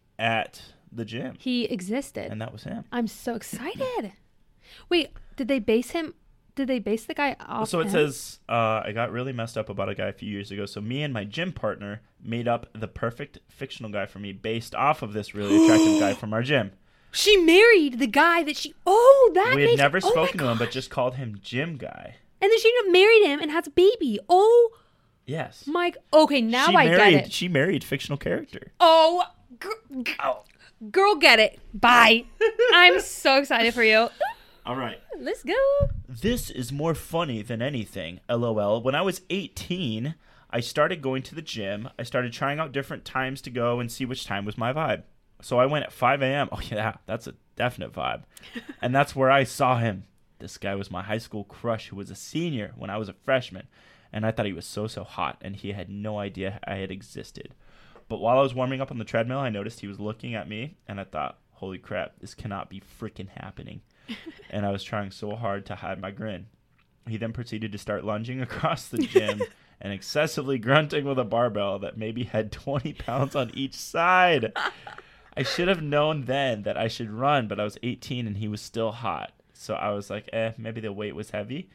at the gym. He existed. And that was him. I'm so excited. Wait, did they base him? Did they base the guy off So it him? says, uh, I got really messed up about a guy a few years ago. So me and my gym partner made up the perfect fictional guy for me based off of this really attractive guy from our gym. She married the guy that she... Oh, that We had makes... never oh spoken to my him, but gosh. just called him Gym Guy. And then she married him and has a baby. Oh, Yes. my... Okay, now she I married, get it. She married fictional character. Oh, gr- Oh. girl, get it. Bye. I'm so excited for you. All right. Let's go. This is more funny than anything, LOL. When I was eighteen, I started going to the gym. I started trying out different times to go and see which time was my vibe. So I went at five a.m. Oh, yeah, that's a definite vibe. And that's where I saw him. This guy was my high school crush who was a senior when I was a freshman. And I thought he was so, so hot, and he had no idea I had existed. But while I was warming up on the treadmill, I noticed he was looking at me, and I thought, holy crap, this cannot be freaking happening. And I was trying so hard to hide my grin. He then proceeded to start lunging across the gym and excessively grunting with a barbell that maybe had twenty pounds on each side. I should have known then that I should run, but I was eighteen and he was still hot. So I was like, eh, maybe the weight was heavy.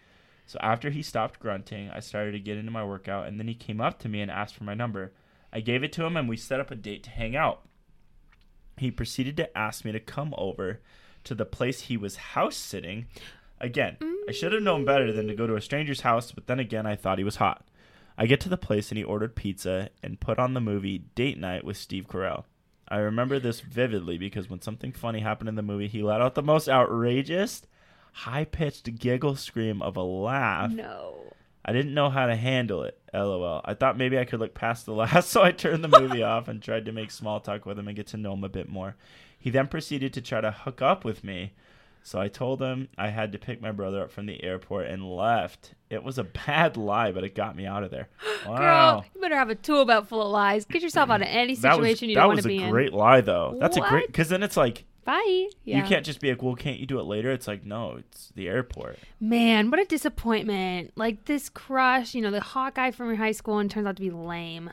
So after he stopped grunting, I started to get into my workout, and then he came up to me and asked for my number. I gave it to him, and we set up a date to hang out. He proceeded to ask me to come over to the place he was house sitting. Again, I should have known better than to go to a stranger's house, but then again, I thought he was hot. I get to the place, and he ordered pizza and put on the movie Date Night with Steve Carell. I remember this vividly because when something funny happened in the movie, he let out the most outrageous, high-pitched giggle scream of a laugh. No. I didn't know how to handle it, LOL. I thought maybe I could look past the laugh, so I turned the movie off and tried to make small talk with him and get to know him a bit more. He then proceeded to try to hook up with me, so I told him I had to pick my brother up from the airport and left. It was a bad lie, but it got me out of there. Wow. Girl, you better have a tool belt full of lies. Get yourself out of any situation you don't want to be in. That was a great lie, though. That's What? a great, because then it's like, bye. Yeah. you can't just be like, well, can't you do it later? It's like, no, it's the airport. Man, what a disappointment. Like this crush, you know, the hot guy from your high school and turns out to be lame.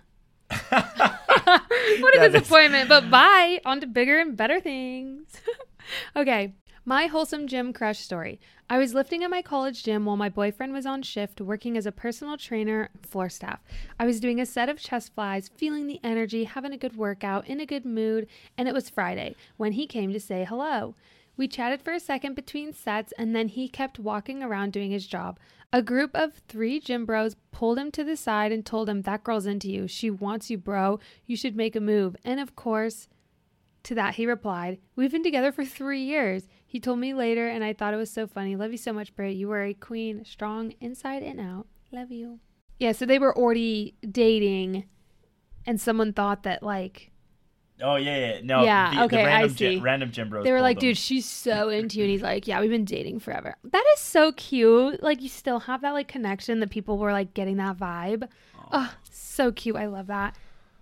What a That disappointment. Is... But bye. On to bigger and better things. Okay. My wholesome gym crush story. I was lifting at my college gym while my boyfriend was on shift working as a personal trainer and floor staff. I was doing a set of chest flies, feeling the energy, having a good workout, in a good mood, and it was Friday when he came to say hello. We chatted for a second between sets, and then he kept walking around doing his job. A group of three gym bros pulled him to the side and told him, "That girl's into you. She wants you, bro. You should make a move." And of course, to that he replied, "We've been together for three years. He told me later, and I thought it was so funny. Love you so much, Britt. You were a queen, strong inside and out. Love you." Yeah, so they were already dating, and someone thought that, like... Oh, yeah, yeah. No, yeah, the, okay, the random I see. Gym, random gym bros They were like, him. "Dude, she's so into you." And he's like, "Yeah, we've been dating forever." That is so cute. Like, you still have that, like, connection that people were, like, getting that vibe. Oh, so cute. I love that.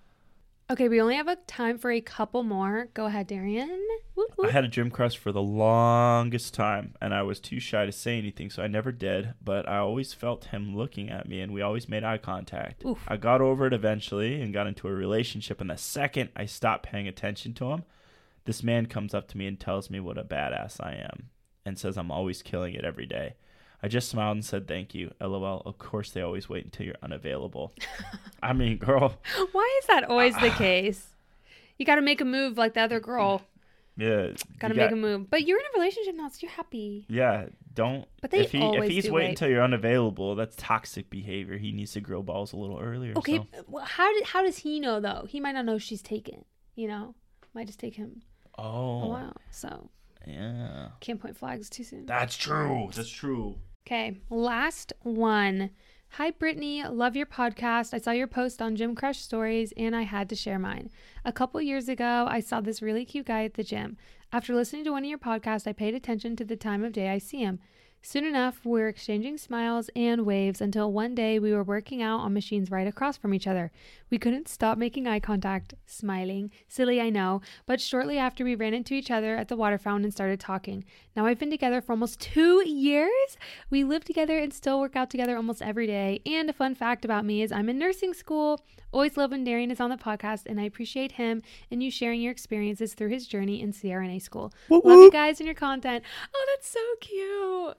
Okay, we only have a time for a couple more. Go ahead, Darian. Whoop, whoop. I had a gym crush for the longest time, and I was too shy to say anything, so I never did. But I always felt him looking at me, and we always made eye contact. Oof. I got over it eventually and got into a relationship, and the second I stopped paying attention to him, this man comes up to me and tells me what a badass I am and says I'm always killing it every day. I just smiled and said thank you. LOL. Of course they always wait until you're unavailable. I mean, girl. Why is that always the case? You got to make a move like the other girl. Yeah. Got to make a move. But you're in a relationship now, so you're happy. Yeah. Don't. But they if he always if he's do waiting wait. until you're unavailable, that's toxic behavior. He needs to grow balls a little earlier. Okay. So. Well, how did how does he know though? He might not know she's taken. You know, might just take him Oh. a while. So Yeah. can't point flags too soon. That's true. That's true. Okay, last one. Hi, Brittany. Love your podcast. I saw your post on Gym Crush Stories, and I had to share mine. A couple years ago, I saw this really cute guy at the gym. After listening to one of your podcasts, I paid attention to the time of day I see him. Soon enough, we were exchanging smiles and waves until one day we were working out on machines right across from each other. We couldn't stop making eye contact, smiling. Silly, I know, but shortly after we ran into each other at the water fountain and started talking. Now I've been together for almost two years. We live together and still work out together almost every day. And a fun fact about me is I'm in nursing school. Always love when Darian is on the podcast, and I appreciate him and you sharing your experiences through his journey in C R N A school. Whoop, love whoop. you guys and your content. Oh, that's so cute.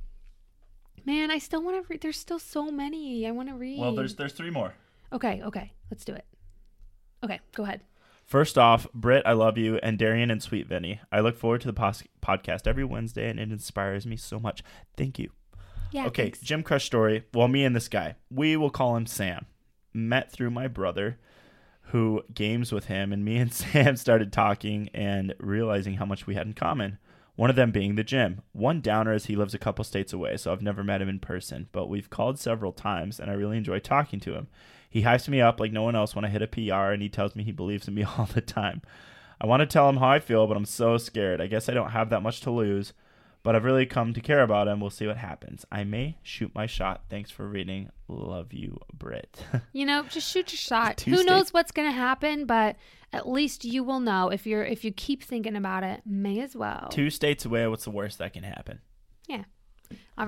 Man, I still want to read. There's still so many I want to read. Well, there's there's three more. Okay, okay. Let's do it. Okay, go ahead. First off, Britt, I love you, and Darian and Sweet Vinny. I look forward to the pos- podcast every Wednesday, and it inspires me so much. Thank you. Yeah. Okay, thanks. Gym Crush story. Well, me and this guy, we will call him Sam. Met through my brother, who games with him, and me and Sam started talking and realizing how much we had in common. One of them being the gym. One downer is he lives a couple states away, so I've never met him in person, but we've called several times, and I really enjoy talking to him. He hypes me up like no one else when I hit a P R, and he tells me he believes in me all the time. I want to tell him how I feel, but I'm so scared. I guess I don't have that much to lose, but I've really come to care about him. We'll see what happens. I may shoot my shot. Thanks for reading. Love you, Britt. You know, just shoot your shot. Two Who states. knows what's going to happen, but at least you will know. If you're if you keep thinking about it, may as well. Two states away, what's the worst that can happen? Yeah. All right.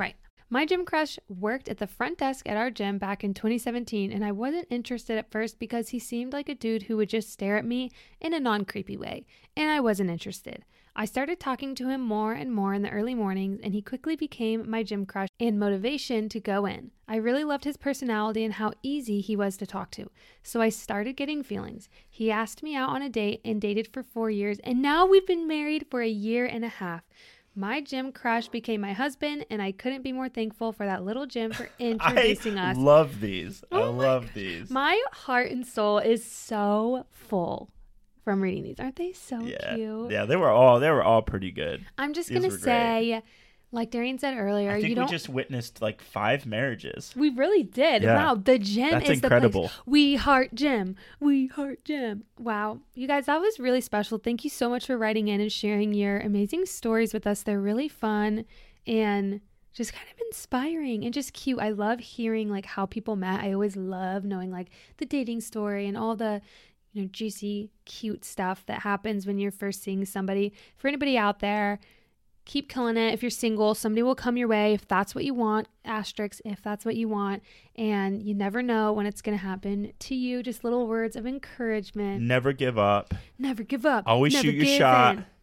My gym crush worked at the front desk at our gym back in twenty seventeen, and I wasn't interested at first because he seemed like a dude who would just stare at me in a non-creepy way, and I wasn't interested. I started talking to him more and more in the early mornings, and he quickly became my gym crush and motivation to go in. I really loved his personality and how easy he was to talk to, so I started getting feelings. He asked me out on a date and dated for four years, and now we've been married for a year and a half. My gym crush became my husband, and I couldn't be more thankful for that little gym for introducing I us. I love these. Oh I love these. My heart and soul is so full from reading these. Aren't they so yeah. cute? Yeah, they were all they were all pretty good. I'm just These gonna were say, great. like Darian said earlier, I think you we don't. just witnessed like five marriages. We really did. Yeah. Wow, the gym That's is incredible. the place. We heart gym. We heart gym. Wow, you guys, that was really special. Thank you so much for writing in and sharing your amazing stories with us. They're really fun and just kind of inspiring and just cute. I love hearing like how people met. I always love knowing like the dating story and all the, you know, juicy, cute stuff that happens when you're first seeing somebody. For anybody out there, keep killing it. If you're single, somebody will come your way if that's what you want. Asterisk, if that's what you want. And you never know when it's going to happen to you. Just little words of encouragement. Never give up. Never give up. Always Never shoot your give shot. in.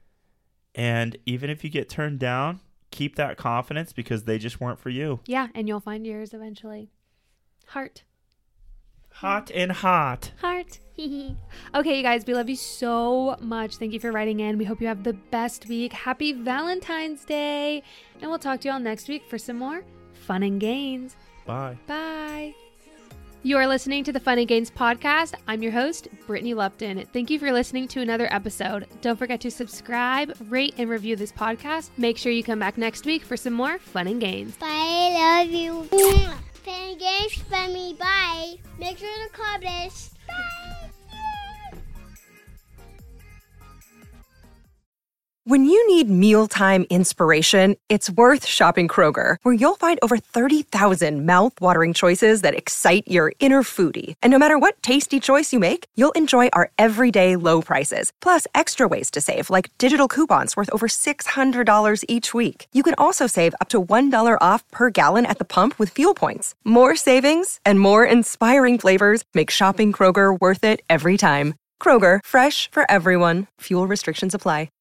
And even if you get turned down, keep that confidence because they just weren't for you. Yeah, and you'll find yours eventually. Heart. Hot and hot. Heart. Okay, you guys, we love you so much. Thank you for writing in. We hope you have the best week. Happy Valentine's Day. And we'll talk to you all next week for some more fun and gains. Bye. Bye. You are listening to the Fun and Gains podcast. I'm your host, Brittany Lupton. Thank you for listening to another episode. Don't forget to subscribe, rate, and review this podcast. Make sure you come back next week for some more fun and gains. Bye, I love you. Fun and Gains for me. Bye. Make sure to comment. Bye. When you need mealtime inspiration, it's worth shopping Kroger, where you'll find over thirty thousand mouth-watering choices that excite your inner foodie. And no matter what tasty choice you make, you'll enjoy our everyday low prices, plus extra ways to save, like digital coupons worth over six hundred dollars each week. You can also save up to one dollar off per gallon at the pump with fuel points. More savings and more inspiring flavors make shopping Kroger worth it every time. Kroger, fresh for everyone. Fuel restrictions apply.